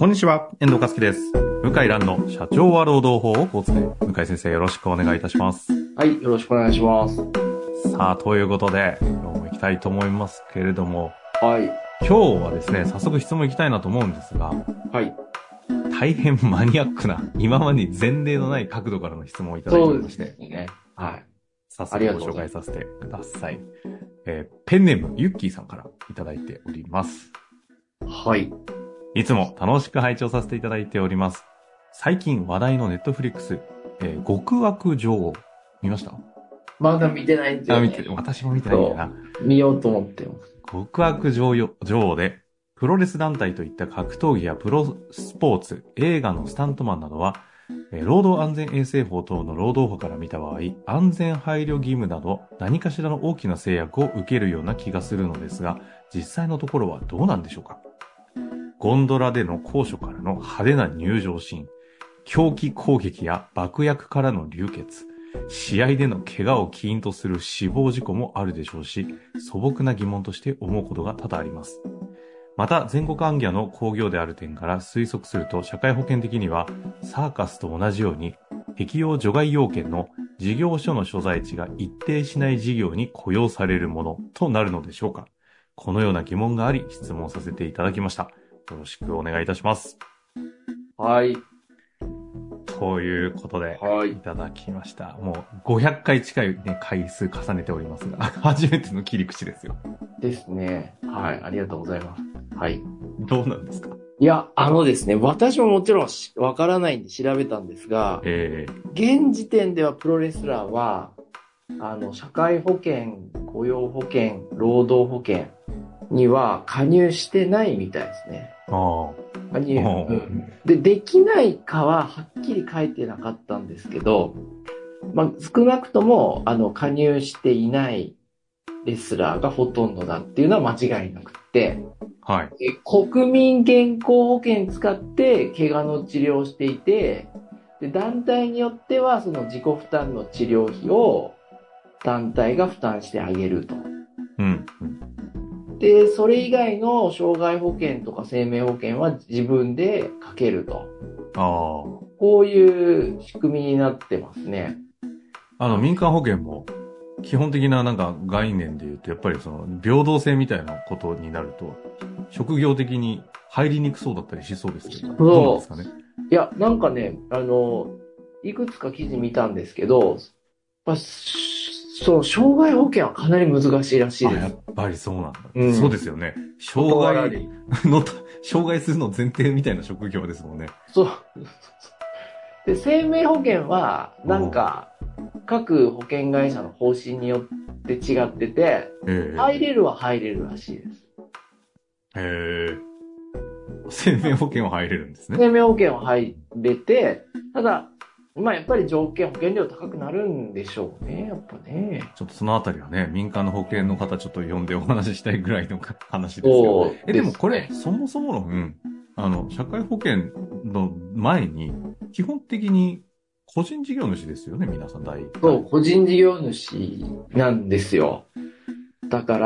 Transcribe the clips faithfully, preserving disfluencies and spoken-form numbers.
こんにちは、遠藤和樹です。向井蘭の社長は労働法をこう伝え。向井先生、よろしくお願いいたします。 はい、よろしくお願いします。 さあ、ということで、今日も行きたいと思いますけれども、 はい。 今日はですね、早速質問行きたいなと思うんですが、 はい。 大変マニアックな、今までに前例のない角度からの質問をいただいておりまして、 そうですね。はい。 早速ご紹介させてください。えー、ペンネーム、ユッキーさんからいただいております。 はい。 いつも楽しく拝聴させていただいております。最近話題のネットフリックス、えー、極悪女王、見ました？ まだ見てないんですよね。 あ、見て、私も見てないんだよな。 見ようと思ってます。 極悪女王で、プロレス団体といった格闘技やプロスポーツ、映画のスタントマンなどは、えー、労働安全衛生法等の労働法から見た場合、安全配慮義務など何かしらの大きな制約を受けるような気がするのですが、実際のところはどうなんでしょうか？ゴンドラでの高所からの派手な入場シーン、狂気攻撃や爆薬からの流血、試合での怪我を起因とする死亡事故もあるでしょうし、素朴な疑問として思うことが多々あります。また、全国行脚の興行である点から推測すると、社会保険的には、サーカスと同じように、適用除外要件の事業所の所在地が一定しない事業に雇用されるものとなるのでしょうか。このような疑問があり、質問させていただきました。よろしくお願いいたします。 はい。 ということで、 はい。 いただきました。もうごひゃっかい近い、ね、回数重ねておりますが、初めての切り口ですよ。 ですね。はい。ありがとうございます。はい。 どうなんですか？ いや、あのですね、私ももちろんわからないんで調べたんですが、 えー、 現時点ではプロレスラーは、あの、社会保険、雇用保険、労働保険には加入してないみたいですね。 あ加入、うん、で、できないかははっきり書いてなかったんですけど、まあ、少なくとも、あの、加入していないレスラーがほとんどだっていうのは間違いなくて、 はい。 国民健康保険使って怪我の治療をしていて、で、団体によってはその自己負担の治療費を団体が負担してあげると。 うん。 で、それ以外の障害保険とか生命保険は自分でかけると。 ああ。 こういう仕組みになってますね。 あの、民間保険も、基本的ななんか概念で言うと、やっぱりその、平等性みたいなことになると、職業的に入りにくそうだったりしそうですけど、どうなんですかね。 いや、なんかね、あの、いくつか記事見たんですけど、まあ、そう、障害保険はかなり難しいらしいです。 あ、やっぱりそうなんだ。 うん、 そうですよね。障害の、障害するの前提みたいな職業ですもんね。 そう。で、生命保険は、なんか、各保険会社の方針によって違ってて、えー、入れるは入れるらしいです。 へえ。生命保険は入れるんですね。 生命保険は入れて、ただ、まあやっぱり条件、保険料高くなるんでしょうね、やっぱね。 ちょっとそのあたりはね、民間の保険の方ちょっと呼んでお話ししたいぐらいの話ですよ。え、でもこれ、そもそもの、うん、あの、社会保険の前に、基本的に個人事業主ですよね、皆さん大体。 そう、個人事業主なんですよ。だから、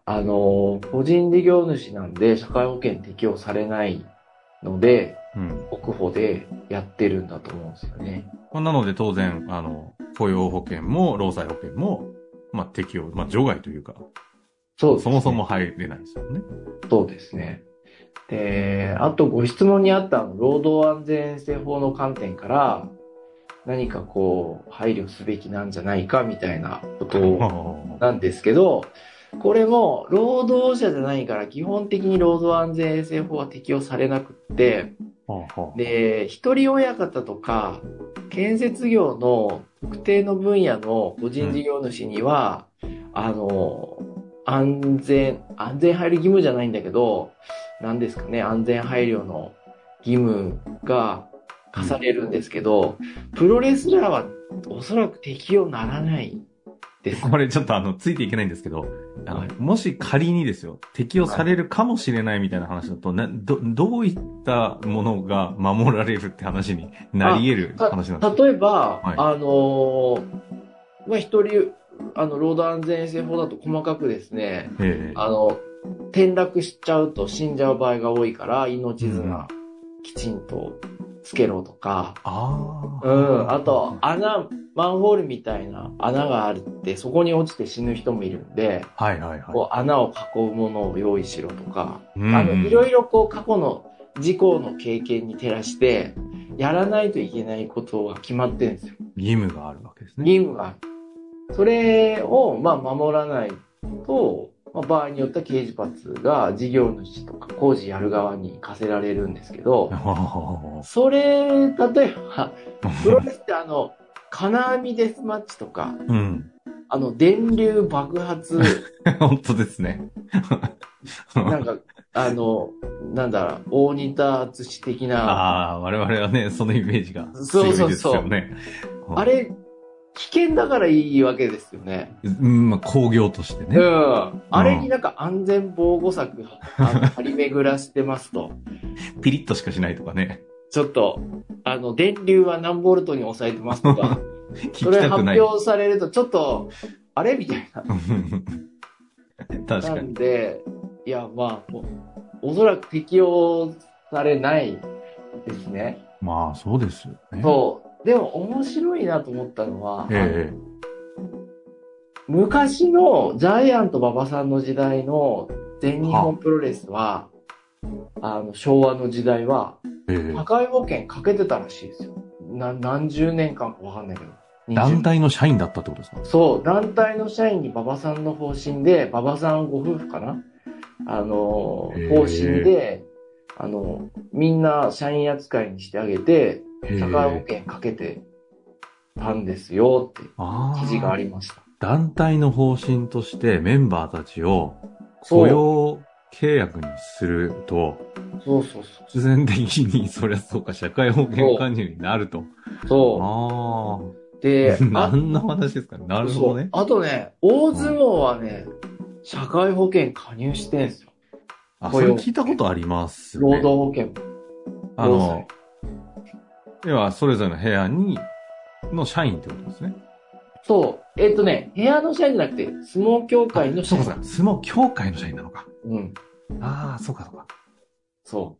あの、個人事業主なんで社会保険適用されないので、うん、国保でやってるんだと思うんですよね。 なので当然、あの、雇用保険も労災保険も、まあ適用、まあ除外というか、そうですね。そもそも入れないですよね。 そうですね。で、あとご質問にあった労働安全衛生法の観点から、何かこう、配慮すべきなんじゃないかみたいなことなんですけど、これも労働者じゃないから基本的に労働安全衛生法は適用されなくって、で、一人親方とか建設業の特定の分野の個人事業主には、うん、あの、安全、安全配慮義務じゃないんだけど、何ですかね、安全配慮の義務が課されるんですけど、うん、プロレスラーはおそらく適用ならないです。 これちょっとあの、ついていけないんですけど、あの、はい、もし仮にですよ、適用されるかもしれないみたいな話だと、など、どういったものが守られるって話になり得る話なんですか？ 例えば、はい、あのー、まあ、一人、あの、労働安全衛生法だと細かくですね、あの、転落しちゃうと死んじゃう場合が多いから、命綱、 きちんとつけろとか、 ああ。 うん。あと、穴、マンホールみたいな穴があるって、そこに落ちて死ぬ人もいるんで、 はいはいはい。 こう穴を囲うものを用意しろとか、 うんうん、 あの、いろいろこう過去の事故の経験に照らして、やらないといけないことが決まってるんですよ。 義務があるわけですね。 義務がある。それを、まあ、守らないと、まあ、場合によっては刑事罰が事業主とか工事やる側に課せられるんですけど、それ、例えば、プロレスってあの、金網デスマッチとか、 うん、 あの、電流爆発、 本当ですね。 なんか、あの、なんだろう、大仁田敦的な。 ああ、我々はね、そのイメージが強いですよね。そうそうそう。 あれ、危険だからいいわけですよね。 うん、まあ、工業としてね。 うん。あれになんか安全防護策、あの、張り巡らしてますと。 ピリッとしかしないとかね。 ちょっと、あの、電流は何ボルトに抑えてますとか。それ発表されると、ちょっと、あれみたいな。 確かに。 なんで、いや、まあ、おそらく適用されないですね。 まあ、そうですよね。 そう。でも、面白いなと思ったのは、 ええ、 昔のジャイアント馬場さんの時代の全日本プロレスは、あの、昭和の時代は、 ええ、 社会保険かけてたらしいですよ。な、何十年間かわかんないけど。 団体の社員だったってことですか？ そう、団体の社員に馬場さんの方針で、馬場さんご夫婦かなあの、方針で、あの、みんな社員扱いにしてあげて、社会保険かけてたんですよって記事がありました。 団体の方針としてメンバーたちを雇用契約にすると、 そうそうそう。 必然的に、そりゃそうか、社会保険加入になると。 そう。 ああ。 で、 何の話ですかね。なるほどね。 あとね、大相撲はね、うん、社会保険加入してんすよ。 あ、それ聞いたことありますね。 労働保険。 あの、要はそれぞれの部屋に、の社員ってことですね。 そう。えっとね、部屋の社員じゃなくて、相撲協会の社員。そうか、相撲協会の社員なのか。 うん。 ああ、そうかそうか。 そう。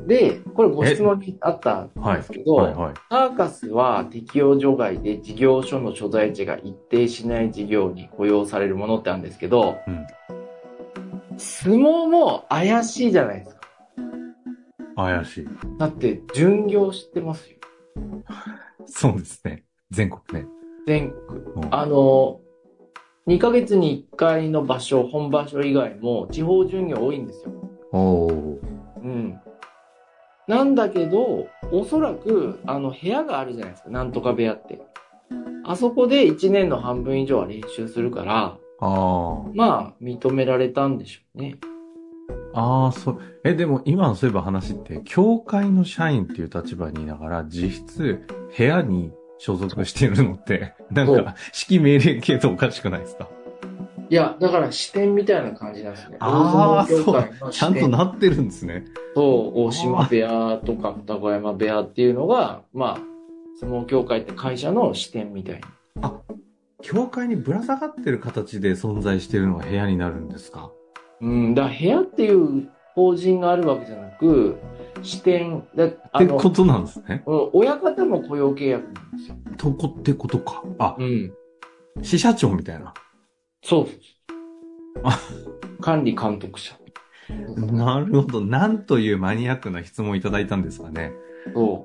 で、これご質問にあったんですけど、はいはいはい、サーカスは適用除外で事業所の所在地が一定しない事業に雇用されるものってあるんですけど、うん、相撲も怪しいじゃないですか。 怪しい。 だって、巡業してますよ。 そうですね。全国ね。 全国。うん、あの、にかげつにいっかいの場所、本場所以外も地方巡業多いんですよ。 おー。 うん。なんだけど、おそらく、あの、部屋があるじゃないですか。なんとか部屋って。あそこでいちねんの半分以上は練習するから、あまあ、認められたんでしょうね。 ああ、そう。え、でも今のそういえば話って、協会の社員っていう立場にいながら、実質、部屋に所属してるのって、なんか、指揮命令系とおかしくないですか？ いや、だから支店みたいな感じなんですね。 ああ、そう。ちゃんとなってるんですね。 そう、大島部屋とか双子山部屋っていうのが、まあ、相撲協会って会社の支店みたいな。 あ、協会にぶら下がってる形で存在してるのが部屋になるんですか？ うん、だから部屋っていう法人があるわけじゃなく、支店だってことなんですね。 うん、親方も雇用契約なんですよ。 とこってことか。あ、 うん。 支社長みたいな。 そう。あ、管理監督者。 なるほど。なんというマニアックな質問をいただいたんですかね。 そう。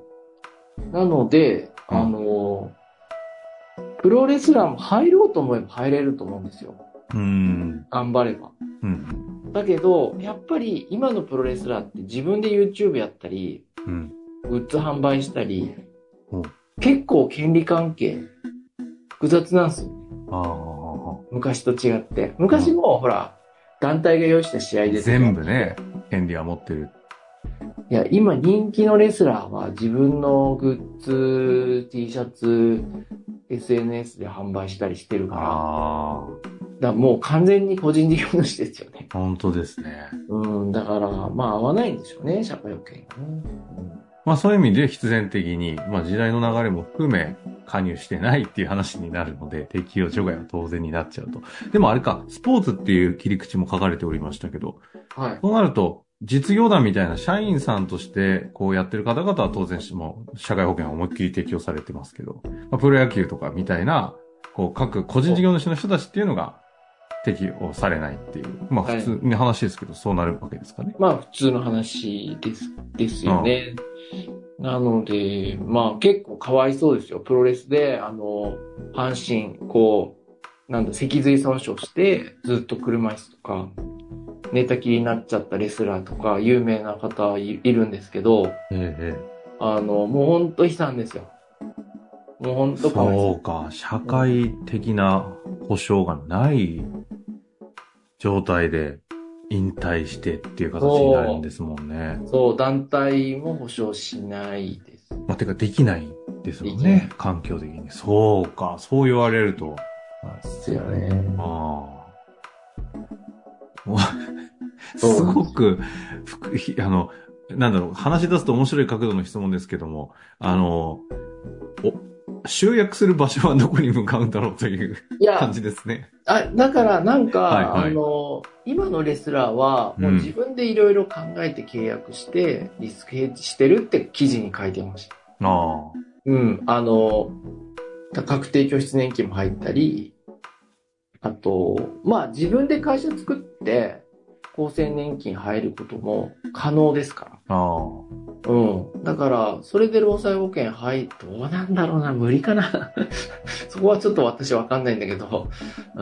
なので、うん、あの、プロレスラーも入ろうと思えば入れると思うんですよ。 うん。 頑張れば。うん。だけど、やっぱり今のプロレスラーって自分で YouTube やったり、うん、グッズ販売したり、うん、結構権利関係複雑なんですよ。あ、昔と違って。昔も、ほら、団体が用意した試合です。 全部ね、権利は持ってる。 いや、今人気のレスラーは自分のグッズ、T シャツ、エスエヌエス で販売したりしてるから。あ、だからもう完全に個人事業主ですよね。 本当ですね。 うん、だから、まあ合わないんでしょうね、社会保険がね。 うん、まあそういう意味で必然的に、まあ時代の流れも含め加入してないっていう話になるので、適用除外は当然になっちゃうと。でもあれか、スポーツっていう切り口も書かれておりましたけど、はい。そうなると、 実業団みたいな社員さんとしてこうやってる方々は当然もう社会保険は思いっきり適用されてますけど、まあ、プロ野球とかみたいな、こう各個人事業主の人たちっていうのが適用されないっていう、まあ普通に話ですけど、そうなるわけですかね。 まあ普通の話です、ですよね。なので、まあ結構かわいそうですよ。プロレスで、あの、半身、こう、なんだ、脊髄損傷して、ずっと車椅子とか、寝たきりになっちゃったレスラーとか、有名な方いるんですけど、 ええ、 あの、もうほんと悲惨ですよ。もうほんとかわいそう。 そうか、社会的な保障がない状態で引退してっていう形になるんですもんね。 そう、団体も保証しないです。 まあ、てかできないですもんね。環境的に。そうか、そう言われると。 ですよね。 ああ。すごく、あの、なんだろう、話し出すと面白い角度の質問ですけども、あの、お、集約する場所はどこに向かうんだろうという感じですね。 あ、だからなんか、 はいはい、 あの、今のレスラーは、もう自分でいろいろ考えて契約して、リスクヘッジしてるって記事に書いてました。 ああ。 うん、あの、確定拠出年金も入ったり、あと、まあ自分で会社作って、厚生年金入ることも可能ですから。 ああ。 うん。だから、それで労災保険入る、どうなんだろうな、無理かな。そこはちょっと私わかんないんだけど、うん、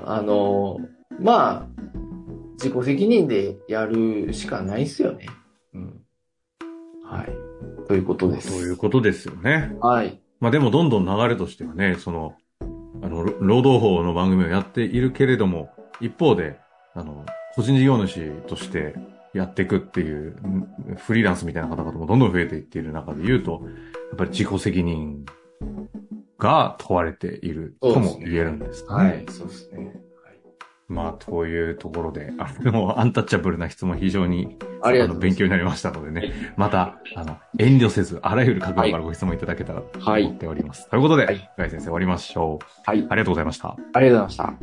あの、まあ、自己責任でやるしかないですよね。うん。はい。ということです。 ということですよね。 はい。 まあでもどんどん流れとしてはね、その、あの、労働法の番組をやっているけれども、一方で、あの、個人事業主としてやっていくっていう、フリーランスみたいな方々もどんどん増えていっている中で言うと、やっぱり自己責任が問われているとも言えるんですかね。 はい、そうですね。はい、 まあ、というところで、あの、アンタッチャブルな質問非常に、 ありがとうございます。 勉強になりましたのでね、また、あの、遠慮せず、あらゆる角度からご質問いただけたらと思っております。はい、ということで、はい、深井先生終わりましょう。はい。ありがとうございました。 ありがとうございました。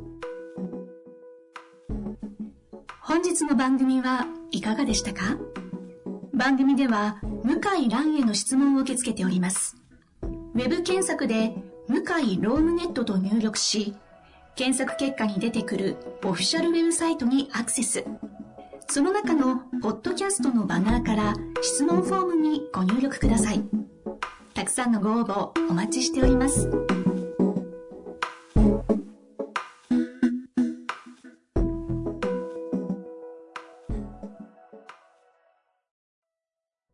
本日の番組はいかがでしたか？番組では向井蘭への質問を受け付けております。ウェブ検索で向井ロームネットと入力し、検索結果に出てくるオフィシャルウェブサイトにアクセス。その中のポッドキャストのバナーから質問フォームにご入力ください。たくさんのご応募お待ちしております。